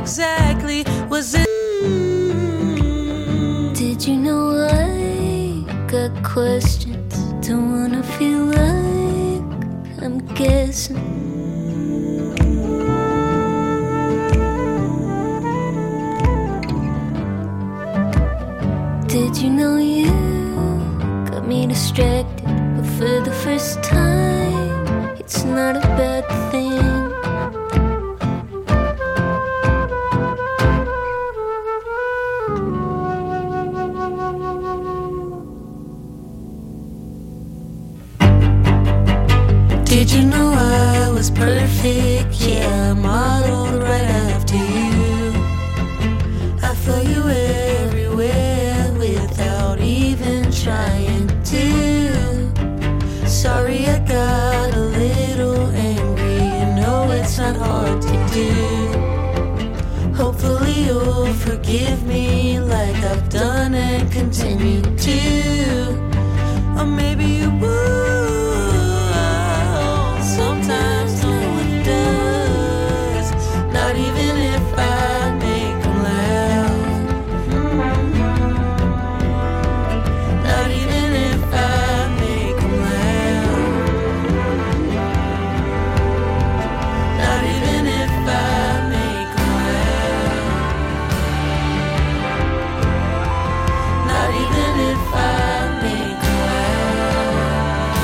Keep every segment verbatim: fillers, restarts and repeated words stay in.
exactly was it? Did you know I got questions? Don't wanna feel like I'm guessing. Did you know you got me distracted? But for the first time, it's not a bad thing. Did you know I was perfect? Yeah, I modeled right after you. I felt you everywhere without even trying to. Sorry I got a little angry. You know it's not hard to do. Hopefully you'll forgive me like I've done and continue to. Or maybe you will. Sometimes no one does. Not even if I make them laugh. Not even if I make them laugh. Not even if I make them laugh. Not even if I make them laugh.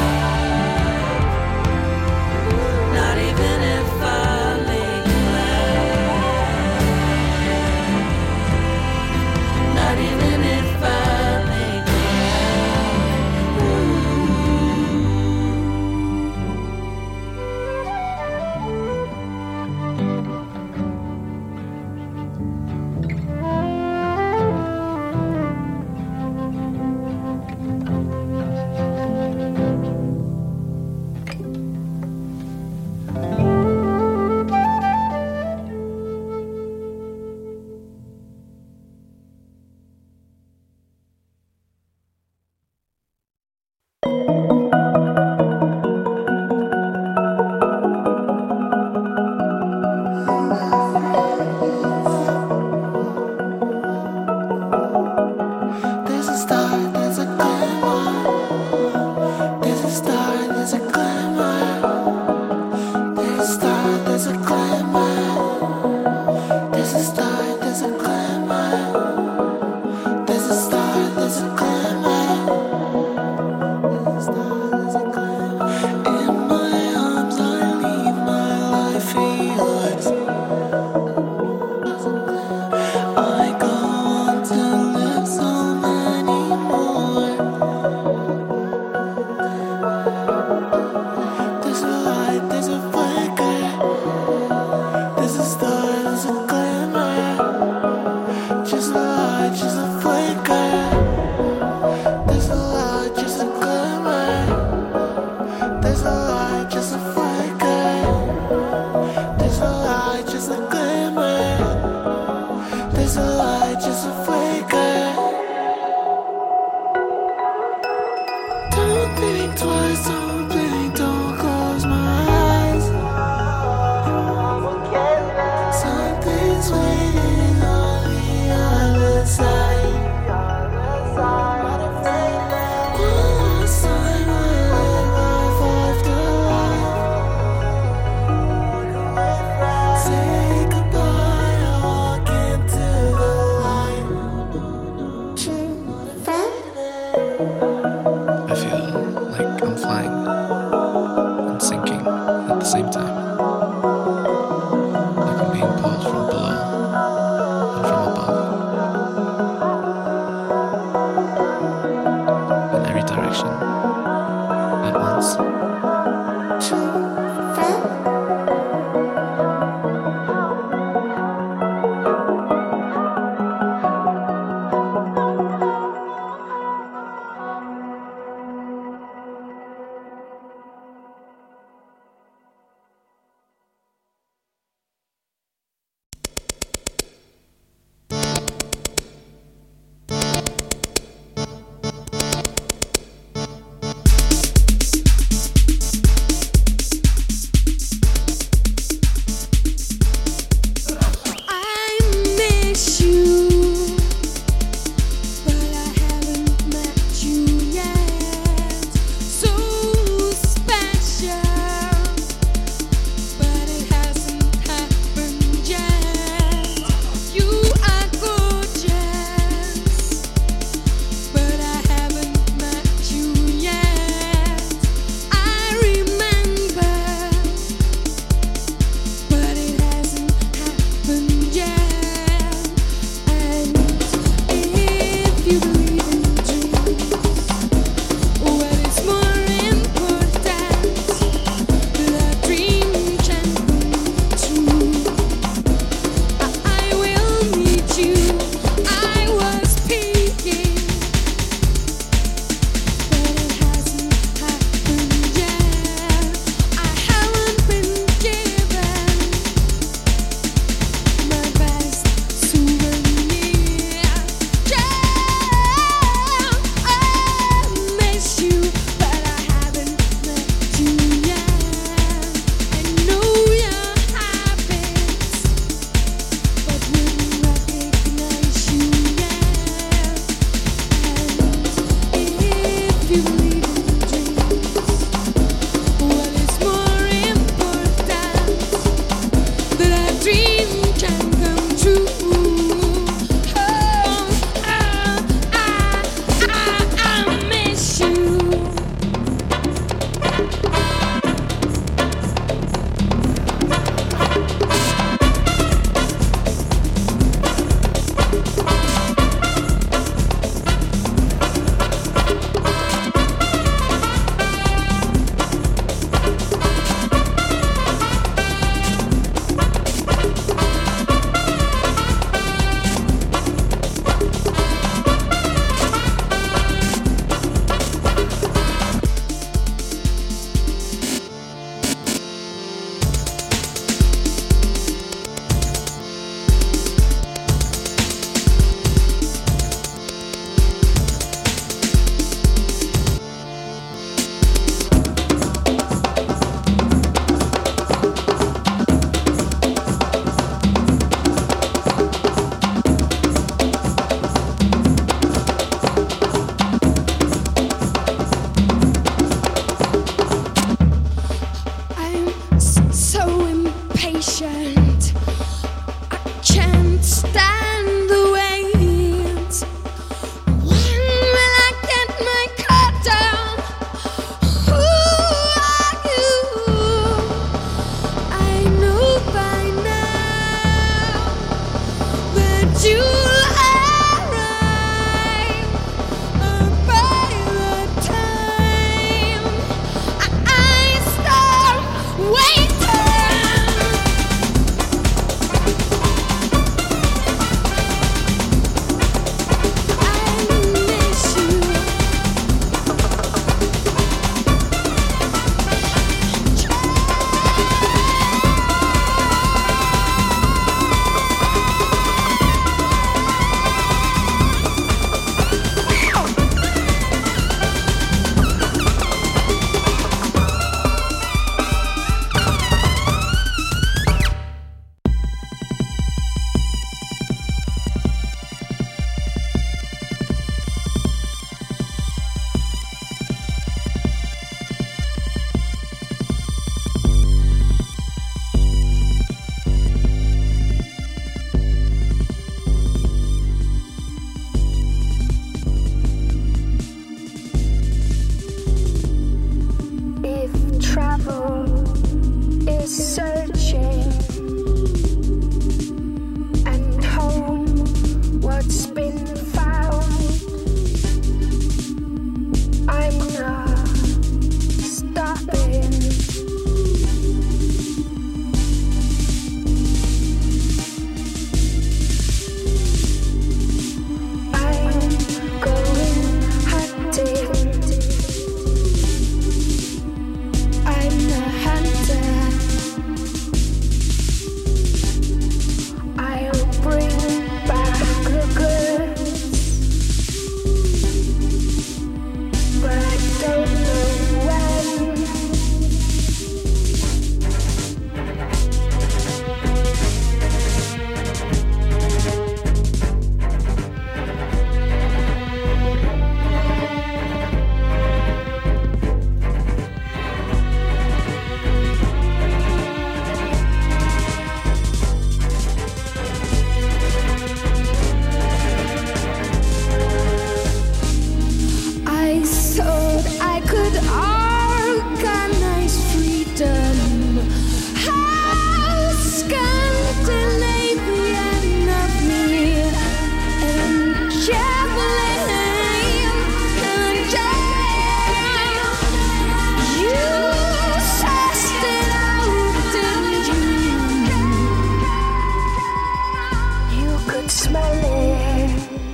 could smell it.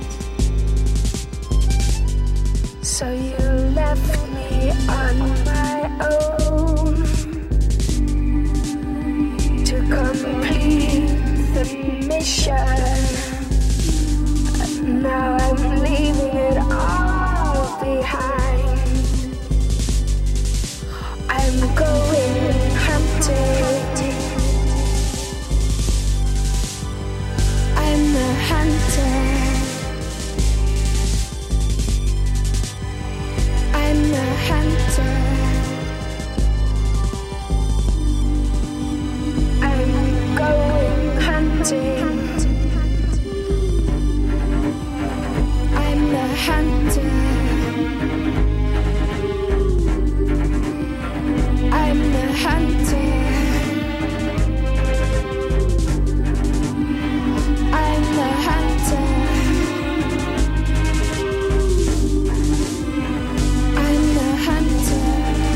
So you left me on my own to complete the mission. Now I'm leaving it all behind. I'm going hunting. I'm a hunter. I'm a hunter. I'm going hunting. I'm a hunter. I'm a hunter. I'm a hunter. I'm a hunter.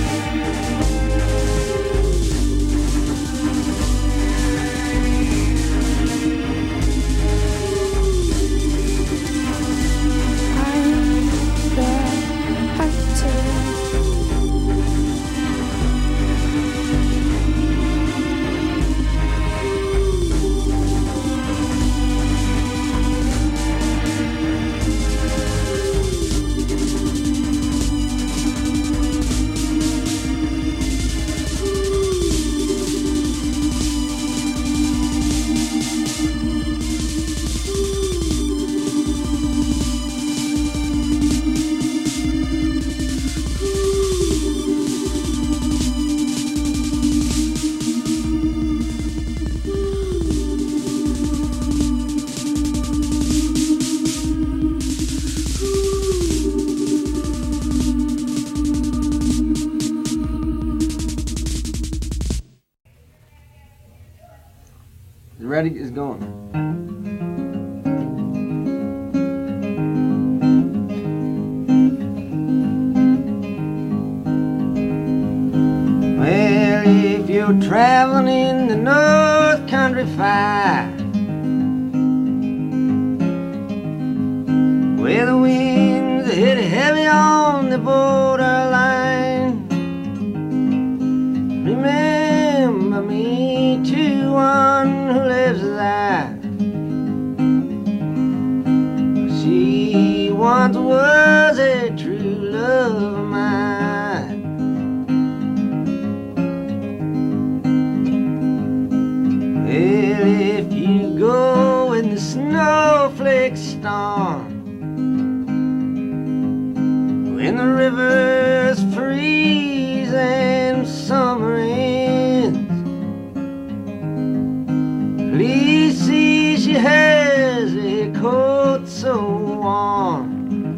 Ready? Is going. Well, if you're traveling in the North Country Fire, where the winds hit heavy on the borderline, remember me to one who lives there. She once was a true love of mine. Well, if you go in the snowflake storm, when the rivers freeze and summer ends, please see she has a coat so warm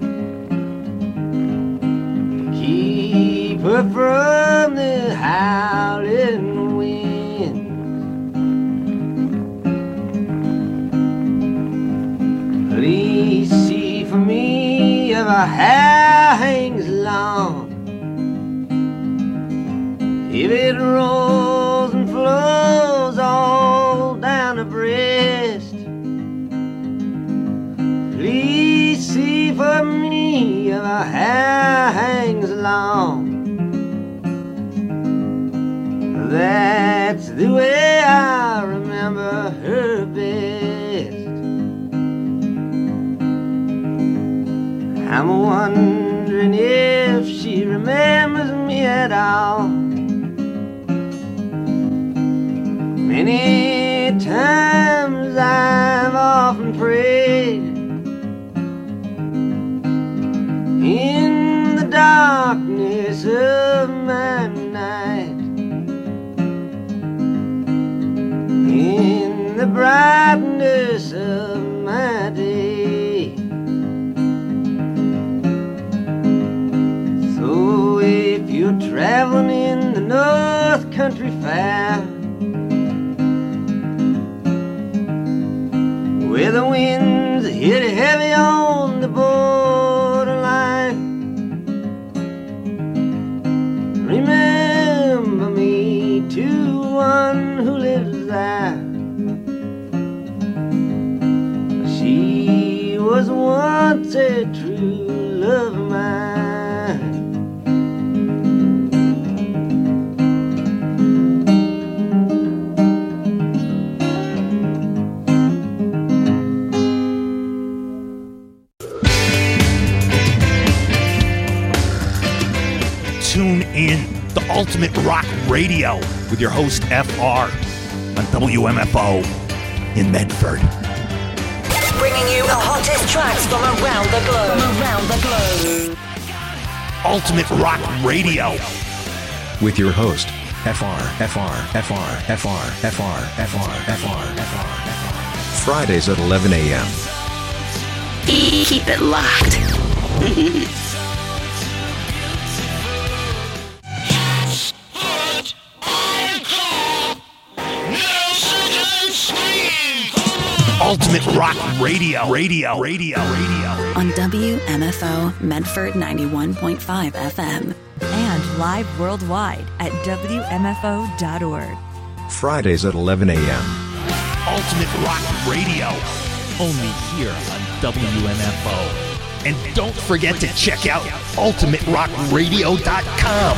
to keep her from the howling wind. Please see for me if her hair hangs long, if it rolls and flows all down her breast. Please see for me if her hair hangs long. That's the way I remember her best. I'm wondering if she remembers me at all. Many times I've often prayed in the darkness of my night, in the brightness of my day. So if you're traveling in the North Country Fair, where the winds hit heavy on the borderline, remember me to one who lives there. was once a true love of mine. Tune in the Ultimate Rock Radio with your host F R on W M F O in Medford. Bringing you the hottest tracks from around the globe. From around the globe. Ultimate Rock Radio with your host F R, F R, F R, F R, F R, F R, F R, F R, F R. Fridays at eleven a.m. Keep it locked. Ultimate Rock Radio, Radio, Radio, Radio. On W M F O Medford ninety-one point five F M. And live worldwide at W M F O dot org. Fridays at eleven a.m. Ultimate Rock Radio. Only here on W M F O. And don't forget to check out ultimate rock radio dot com.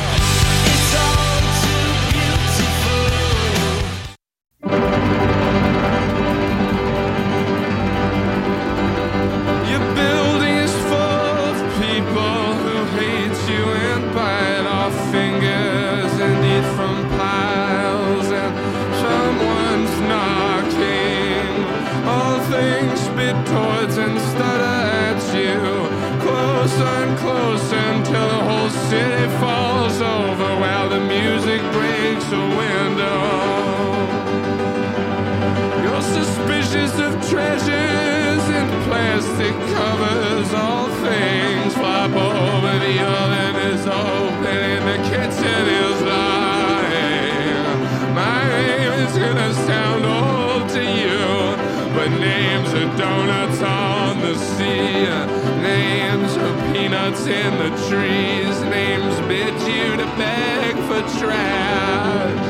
In the trees, names bid you to beg for trash.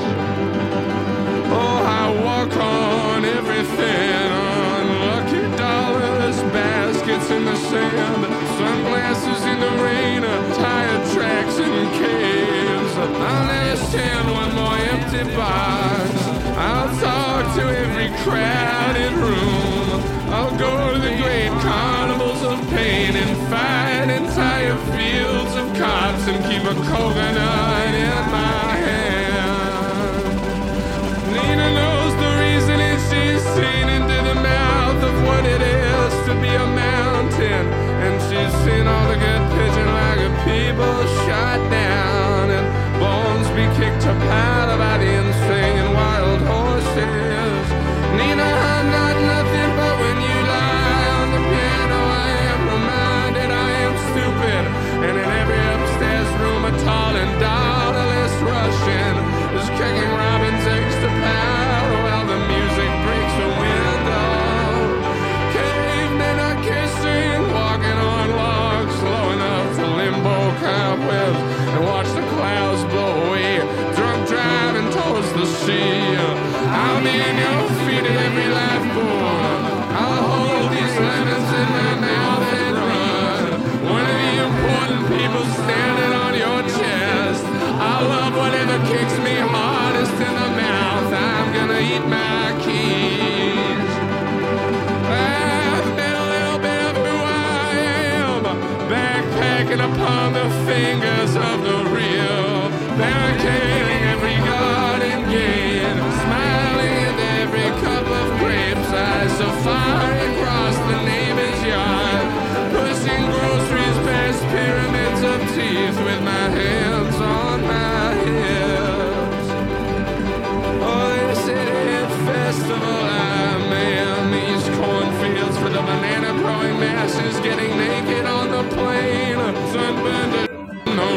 Oh, I walk on everything, on lucky dollars, baskets in the sand, sunglasses in the rain, tire tracks and caves. I'll never stand one more empty box. I'll talk to every crowded room. I'll go to the great carnivals of pain and fight entire fields of cops and keep a coconut in my hand. Nina knows the reason and she's seen into the mouth of what it is to be a mountain. And she's seen all the good pigeon like people shot down and bones be kicked to powder by the insane wild horses. Nina, I'm not nothing but when you lie on the piano I am reminded I am stupid. And in every upstairs room a tall and daughterless Russian is kicking robin's eggs to powder while the music breaks a window. Cavemen are kissing, walking on logs low enough to limbo cobwebs and watch the clouds blow away. Drunk driving towards the sea. I'll be in your feet at every life board. I'll hold these lemons in my mouth and run. One of the important people standing on your chest. I love whatever kicks me hardest in the mouth. I'm gonna eat my keys. I've been a little bit of who I am, backpacking upon the fingers of the real, barricading every garden gate, smiling at every cup of grapes. I safari across the neighbor's yard, pushing groceries past pyramids of teeth with my hands on my hips. Oh, they said at festival I'm in these cornfields for the banana growing masses, getting naked on the plain, sunburned to no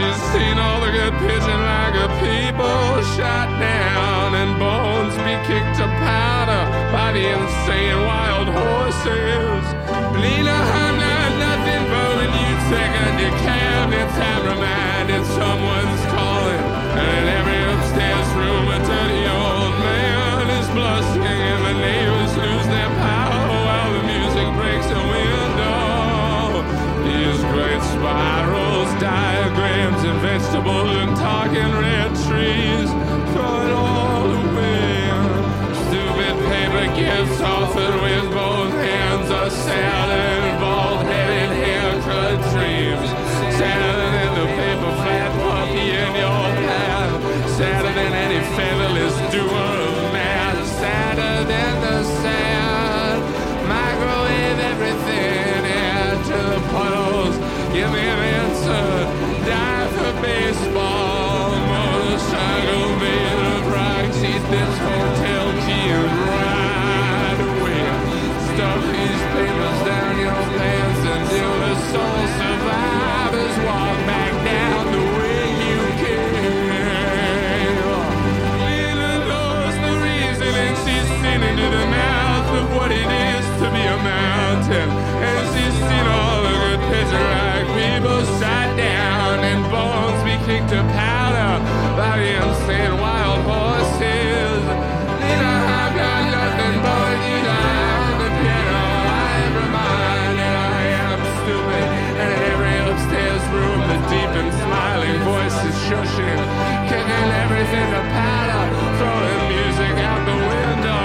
she's seen all the good pigeon like a people shot down and bones be kicked to powder by the insane wild horses. Lena, I'm not nothing but when you take a decabinet time reminded someone's calling. And in every upstairs room a dirty old man is blushing and the neighbors lose their power while the music breaks a window. These great spirals, diagrams and vegetables and talking red trees, throw it all away. Stupid paper gifts offered with both hands are sadder than bald-headed haircut dreams. Sadder than the paper flat puppy in your path. Sadder than any featherless doer of math. Sadder than the sad. Microwave everything into the puddles. Give me an answer. Die for baseball. Motorcycle made of rocks. Eat this hotel key and ride away. Stuff these papers down your pants until the soul survivors walk back down the way you came. Lena knows the reason and she's seen into the mouth of what it is to be a mountain. And she's seen all the good picture-like people shot down and bones be kicked to powder by the insane wild horses. Lena, I've got nothing but you down the piano. I am reminded I am stupid. And in every upstairs room, the deep and smiling voice is shushing, kicking everything to powder, throwing music out the window.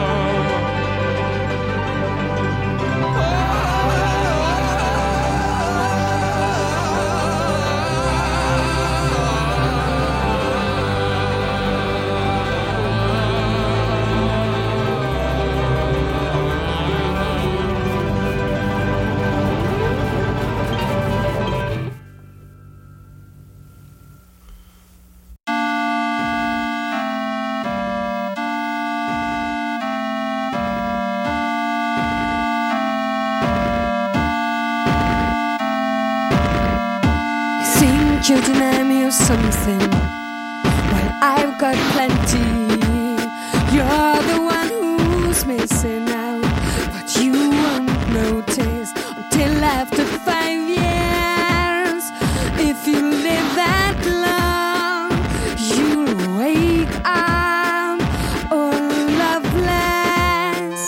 You deny me of something, well, I've got plenty. You're the one who's missing out, but you won't notice until after five years. If you live that long, you'll wake up all loveless.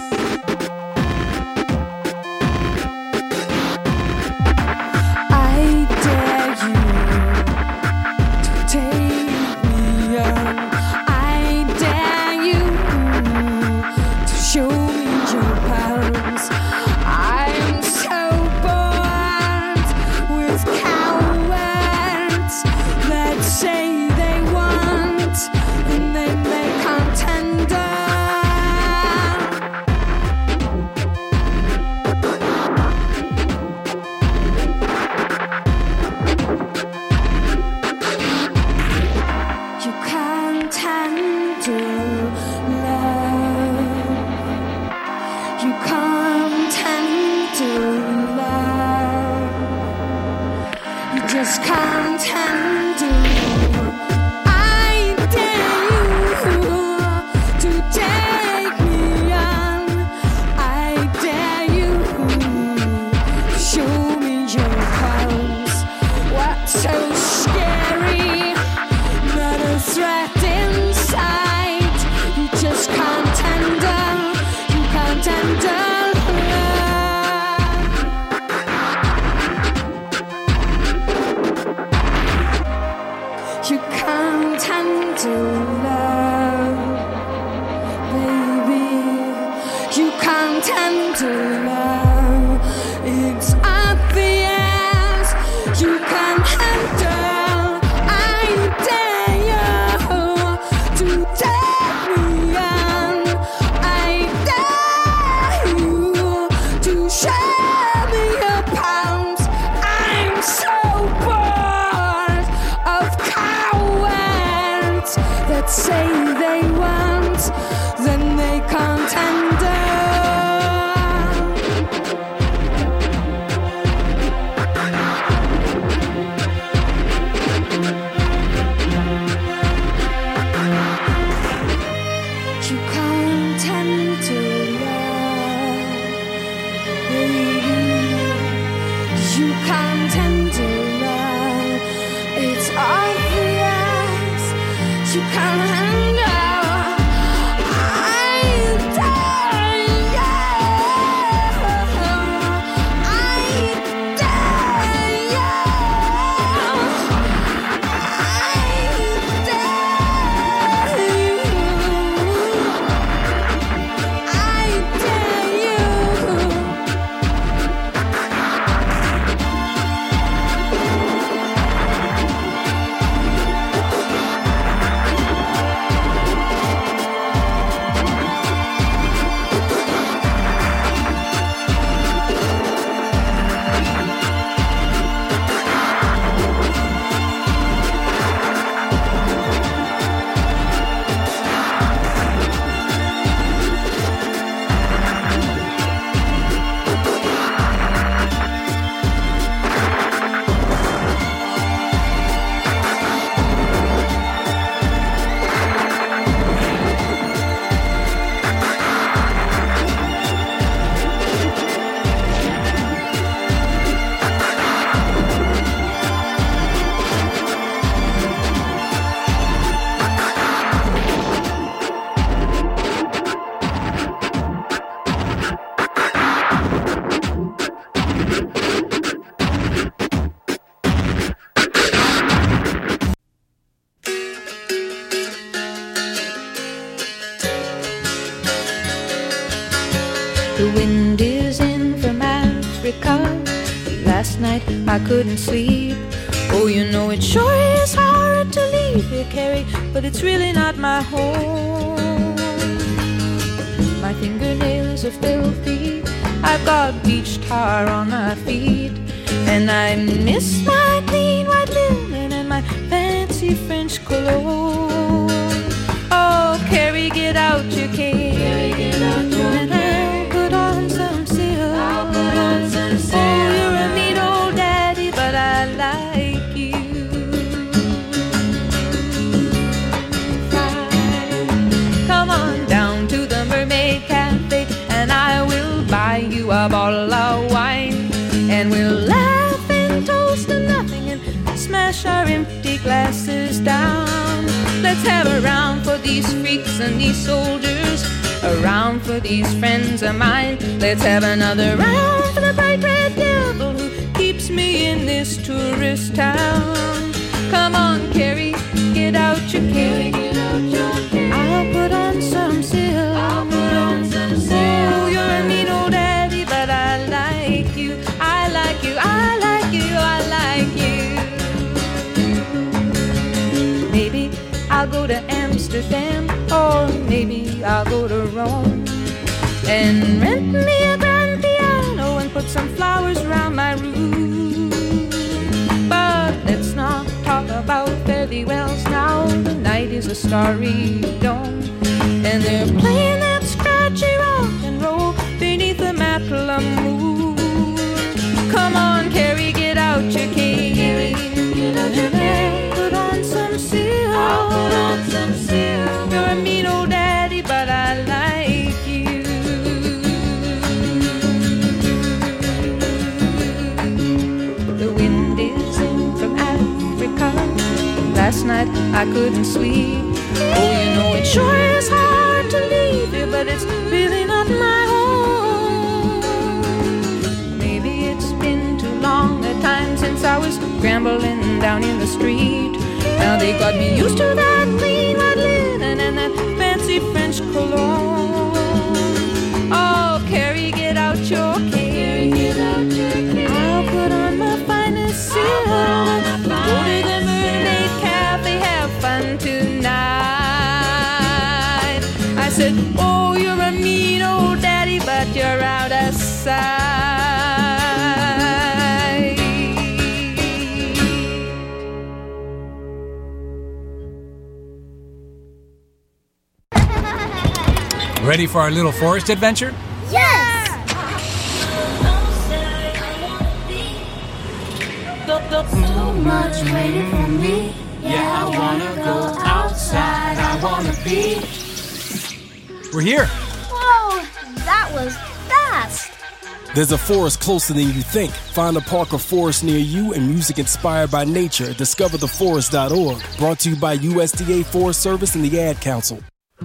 I dare you to take me on. I dare you to show me your palms. I'm so bored with cowards that say they want and then they can't tender. You can't handle love. You can't handle love. You just can't handle. I dare you to take me on. I dare you to show me your palms. What's so scary? Not a threat inside. You just can't handle. You can't handle love. come tender love. It's obvious you come and go. The wind is in from Africa. Last night I couldn't sleep. Oh, you know it sure is hard to leave here, Carrie, but it's really not my home. My fingernails are filthy. I've got beach tar on my feet, and I miss my clean white linen and my fancy French cologne. Oh, Carrie, get out your cane. Carrie, get out your cane. Put on some silk. I'll put on some silk. Oh, you're a neat old daddy, but I like you. Fine. Come on down to the Mermaid Cafe, and I will buy you a bottle of wine, and we'll laugh and toast to nothing and smash our empty glasses down. Let's have a round for these freaks and these soldiers, a round for these friends of mine. Let's have another round for the bright red devil who keeps me in this tourist town. Come on, Carrie, get out your cane. I'll put on some silk. I'll put on some silk. Oh, you're a mean old daddy, but I like you. I like you. I like you. I like you. Maybe I'll go to Amsterdam, or maybe I'll go to Rome, and rent me a grand piano and put some flowers around my room. But let's not talk about fairy wells now. The night is a starry dome, and they're playing that scratchy rock and roll beneath the Matla moon. Come on, Carrie, get out your cane. Get out your cane. Put on some silk. I'll put on some silk. You're a mean old daddy, but I like you. The wind is in from Africa. Last night I couldn't sleep. Oh, you know it sure is hard to leave here, but it's really not my home. Maybe it's been too long a time since I was scrambling down in the street. Now they got me used to that clean white linen and that fancy French cologne. Oh, Carrie, get out your cane. Get out your cane. I'll put on my finest silk. Go to the Mermaid Cafe, have fun tonight. I said, oh, you're a mean old daddy, but you're out of sight. Ready for our little forest adventure? Yes! So much waiting for me. Yeah, I wanna go outside. I wanna be. We're here. Whoa, that was fast. There's a forest closer than you think. Find a park or forest near you and music inspired by nature. discover the forest dot org. Brought to you by U S D A Forest Service and the Ad Council.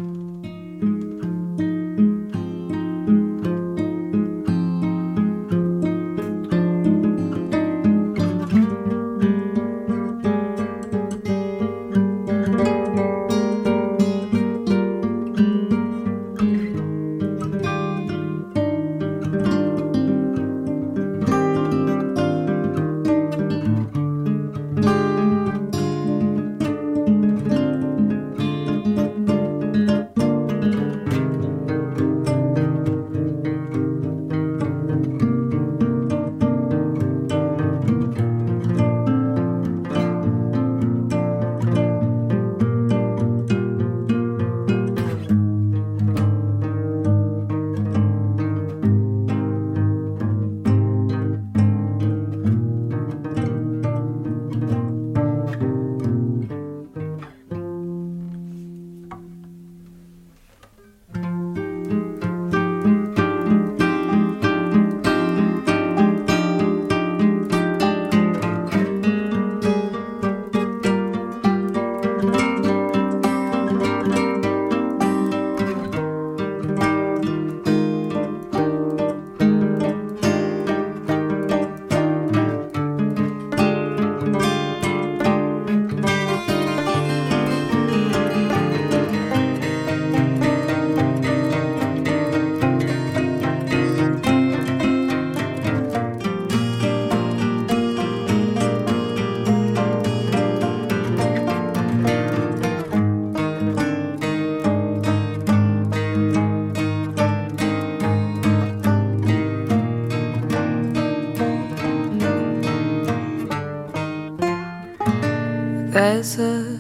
There's a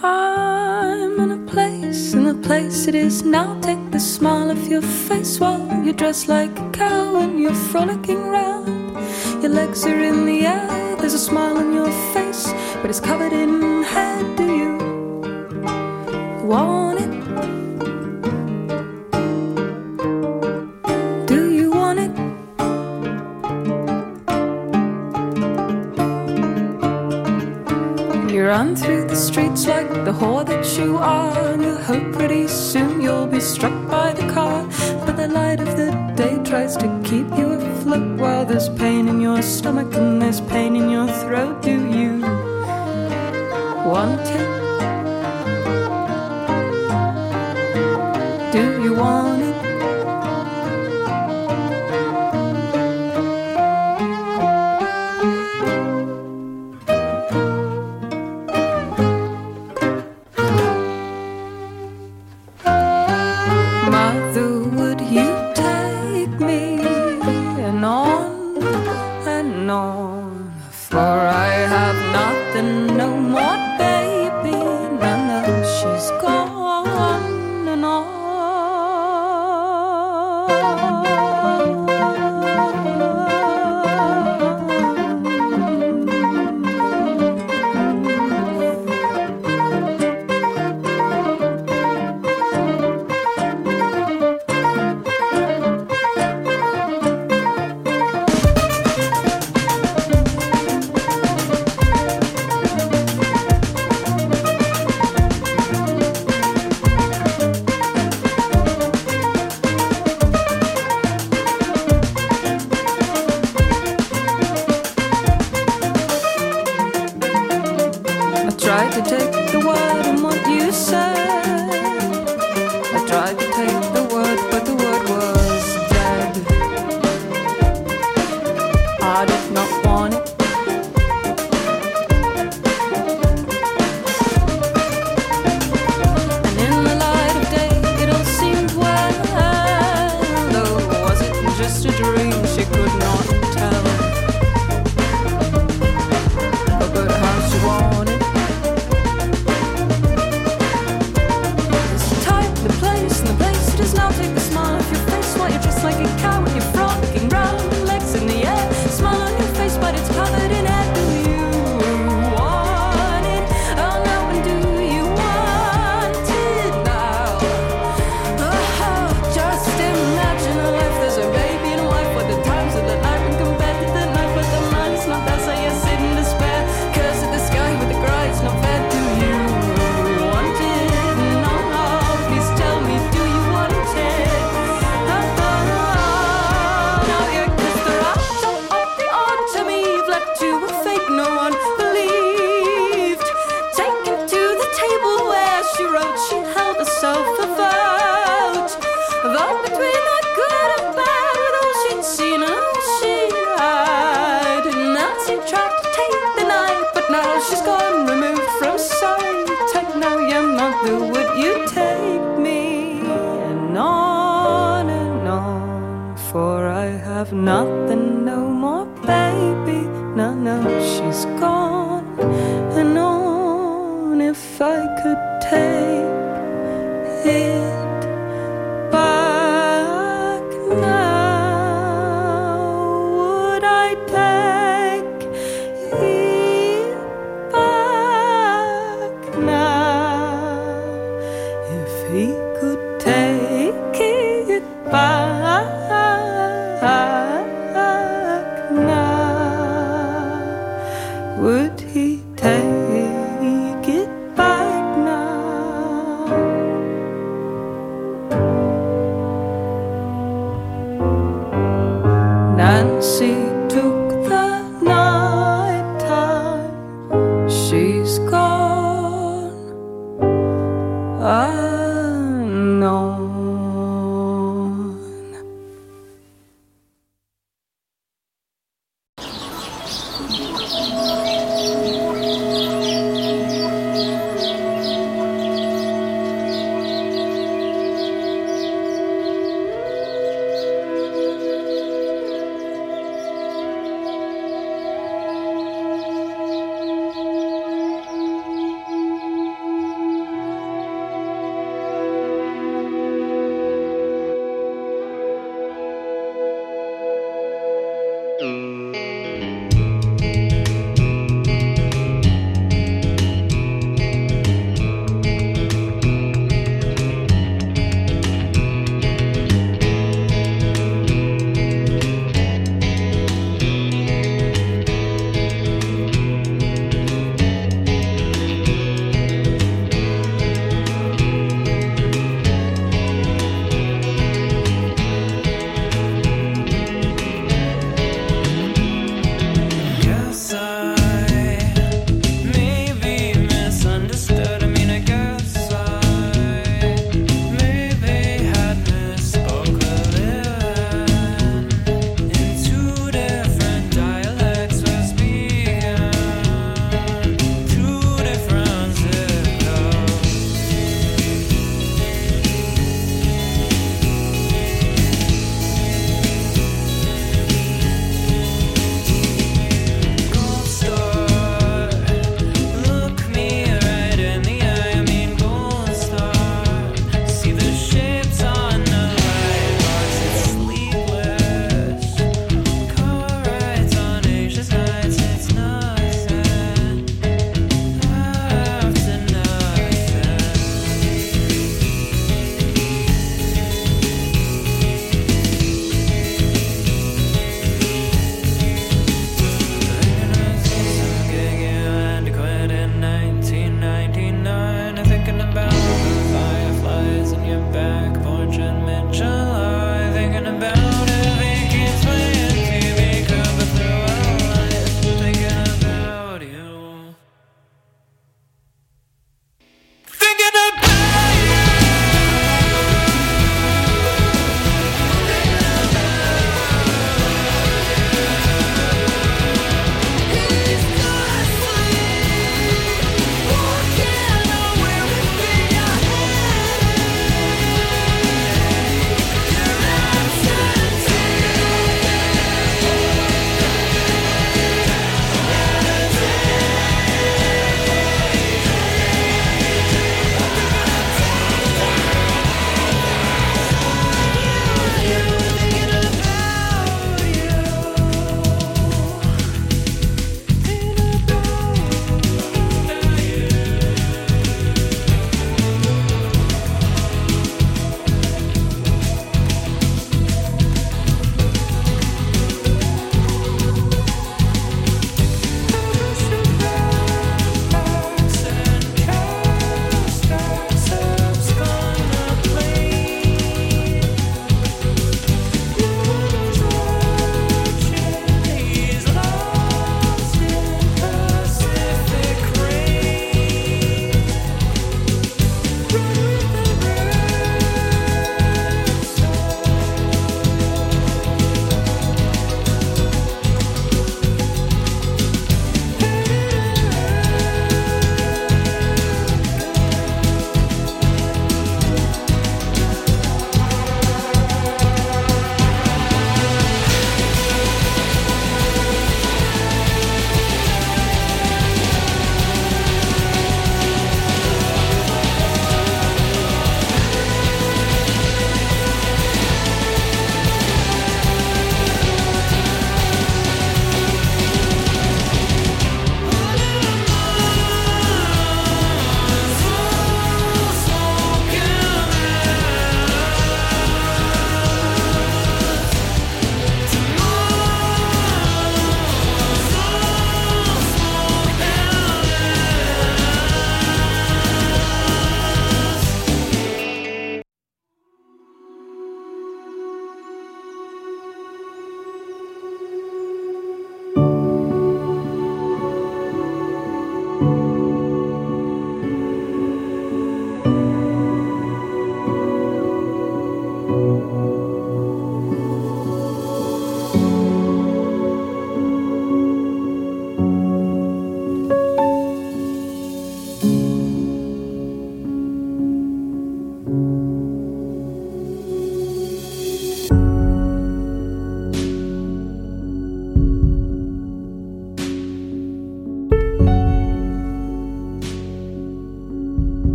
time and a place, and the place it is now. Take the smile off your face while you're dressed like a cow and you're frolicking round. Your legs are in the air, there's a smile on your face, but it's covered in hair. Do you want it? Do you want it? You run through the streets like the whore that you are, and you hope pretty soon you'll be struck by the car. But the light of the day tries to keep you afloat while there's pain in your stomach and there's pain in your throat. Do you want it? Do you want it? Like a cow with your frolicking round, legs in the air, smile on your face, but it's covered Would he take it back now? Nancy took the night time. She's gone unknown.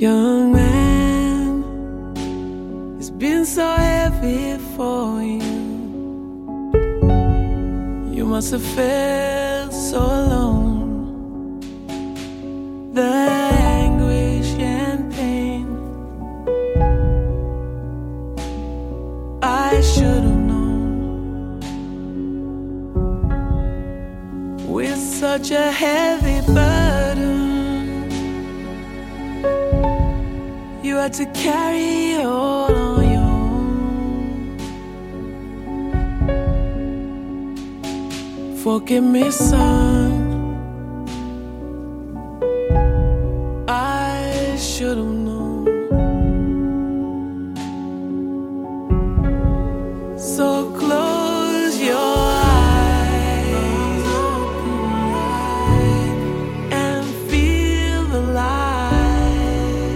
Young man, it's been so heavy for you. You must have felt so alone. The anguish and pain, I should have known. With such a heavy burden, you had to carry it all on your own. Forgive me, son, I should have known. So close your eyes and feel the light.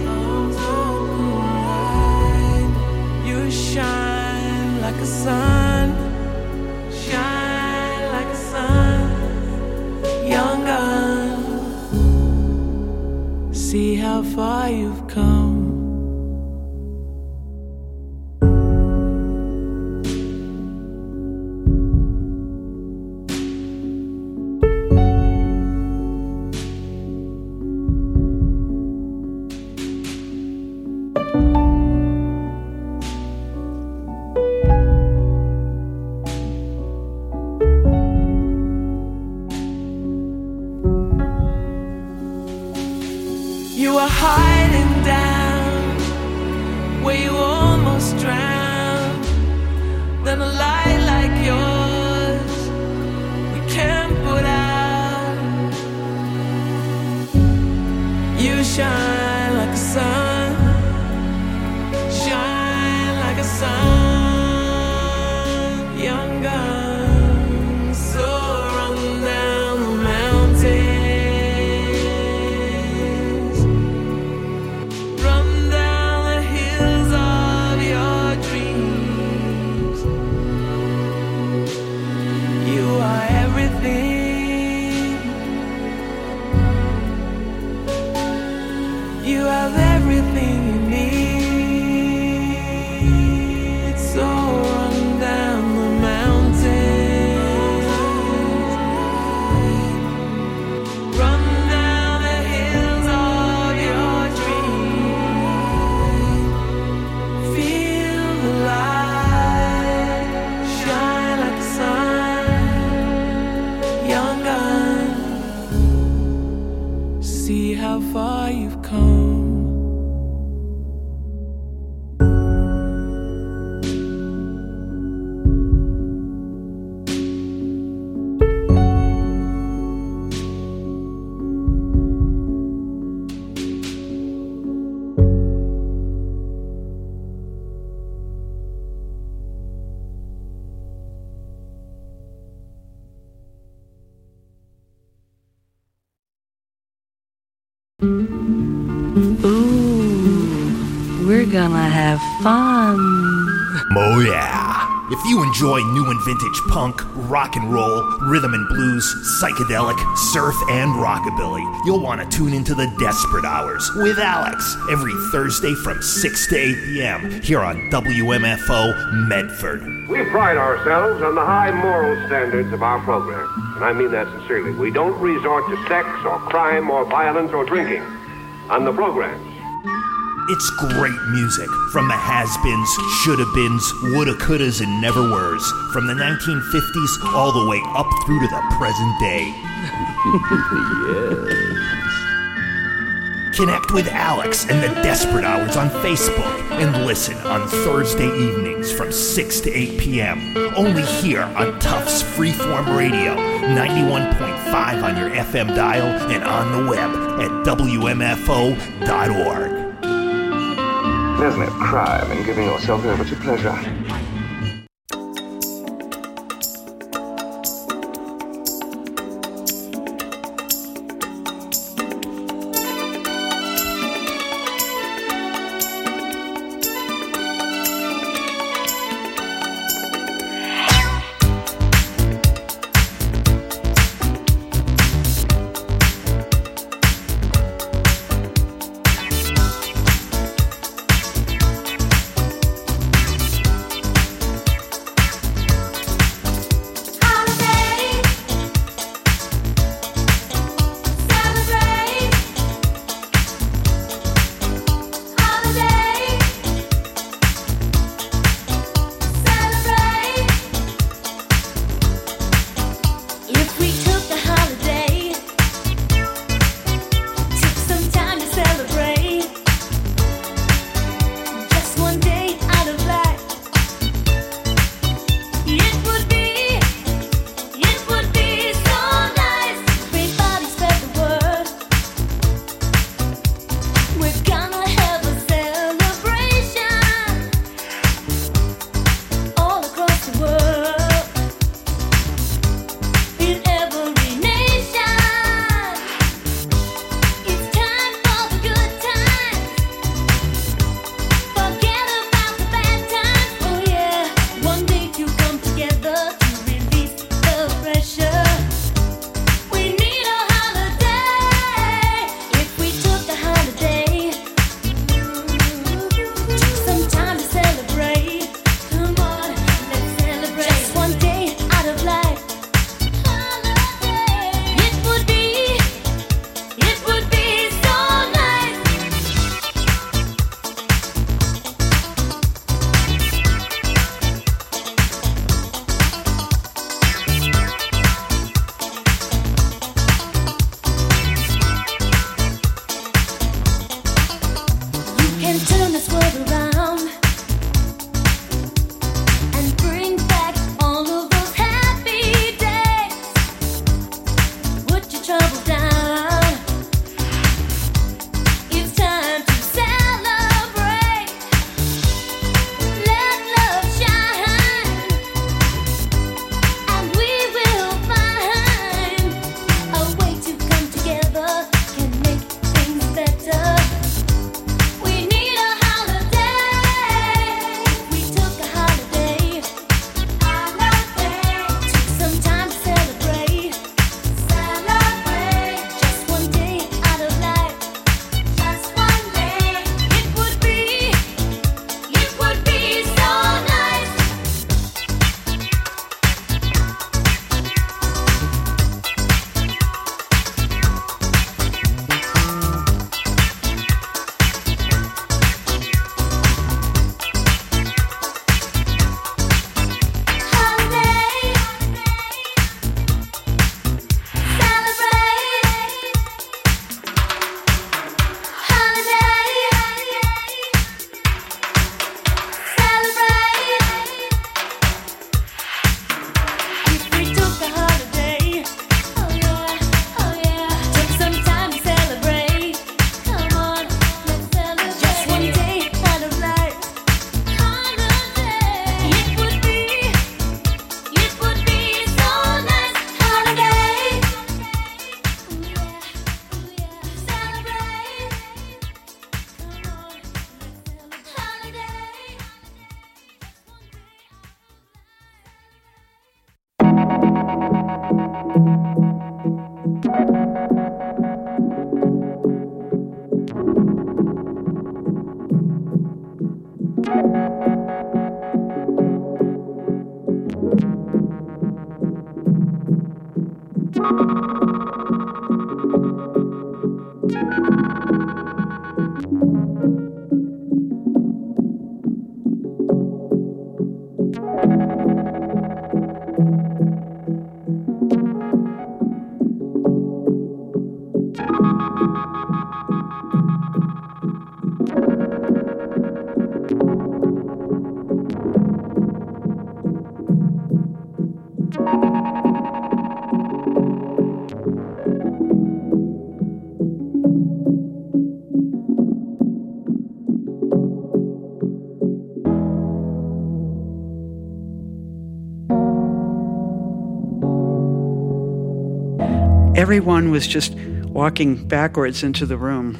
You shine like a sun, shine like a sun, young gun. See how far you've come. You were hiding down where you almost drowned. Then a light like yours we can't put out. You shine like a sun, shine like a sun, young gun. So run down the mountain. You have everything you need. So run down the mountains, run down the hills of your dreams. Feel the light shine like the sun, young gun. See how far you've come. Ooh, we're gonna have fun. Oh yeah. If you enjoy new and vintage punk, rock and roll, rhythm and blues, psychedelic, surf, and rockabilly, you'll want to tune into the Desperate Hours with Alex every Thursday from six to eight p.m. here on W M F O Medford. We pride ourselves on the high moral standards of our program, and I mean that sincerely. We don't resort to sex or crime or violence or drinking on the programs. It's great music from the has-beens, shoulda-beens, woulda-couldas, and never-weres, from the nineteen fifties all the way up through to the present day. Yes. Connect with Alex and the Desperate Hours on Facebook and listen on Thursday evenings from six to eight p.m. only here on Tufts Freeform Radio, ninety-one point five on your F M dial and on the web at W M F O dot org. There's no crime in giving yourself over to pleasure. Everyone was just walking backwards into the room.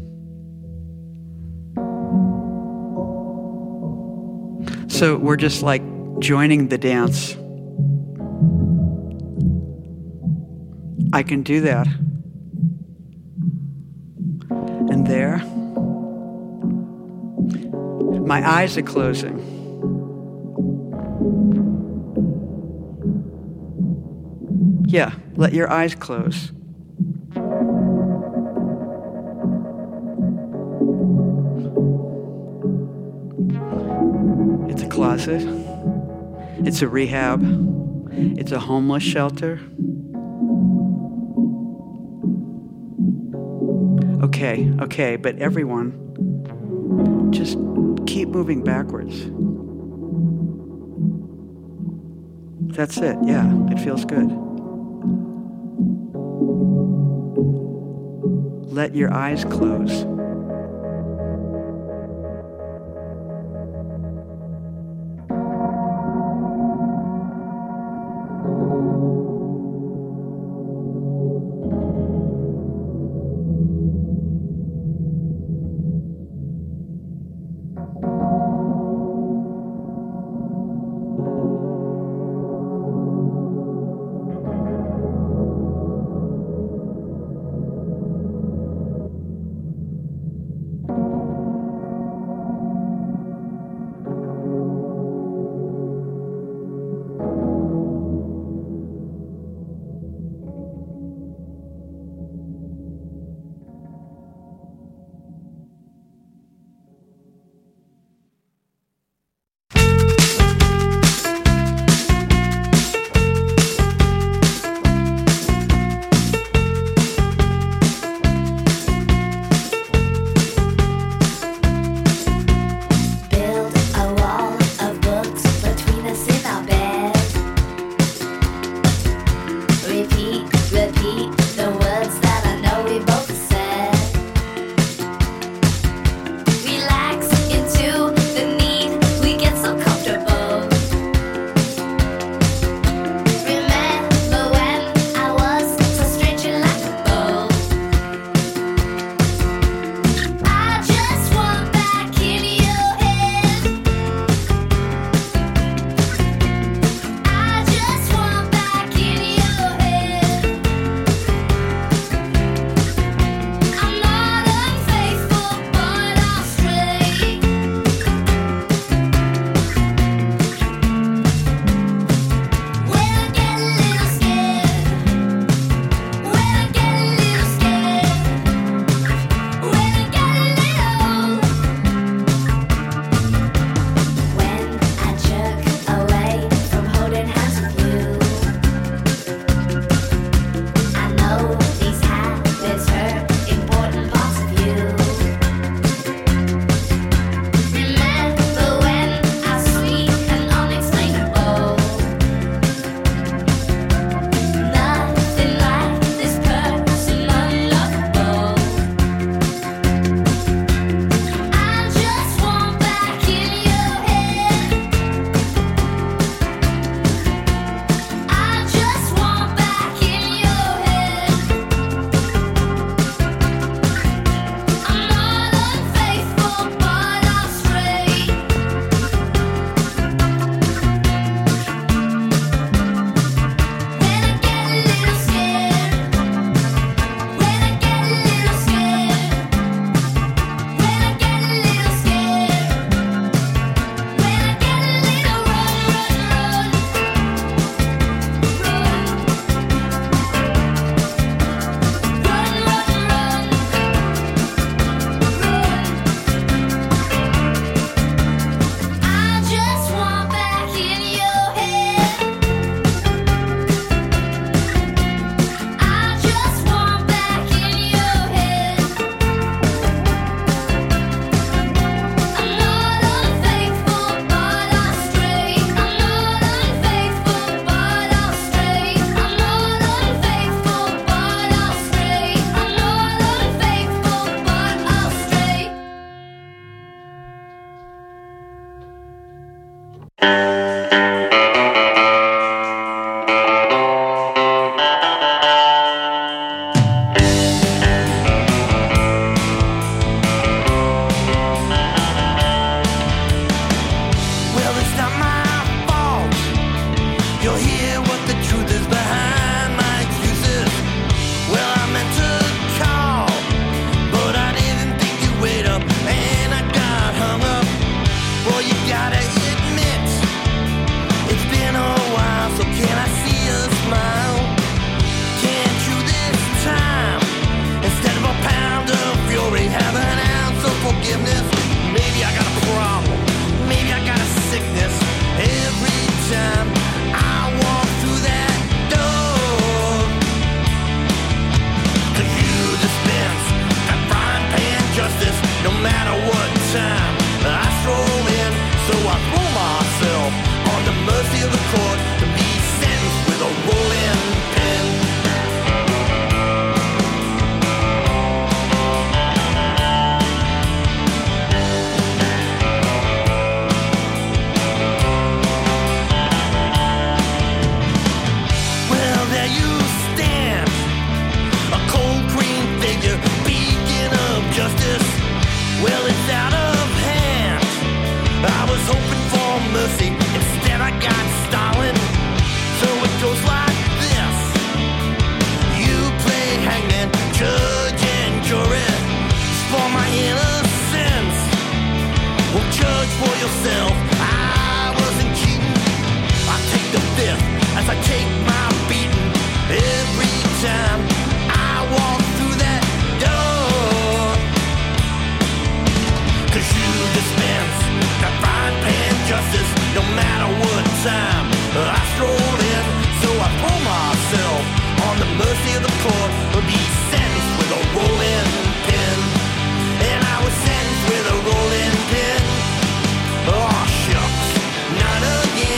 So we're just like joining the dance. I can do that. And there, my eyes are closing. Yeah, let your eyes close. It's a closet. It's a rehab. It's a homeless shelter. Okay, okay, but everyone, just keep moving backwards. That's it, yeah, it feels good. Let your eyes close. Repeat, repeat.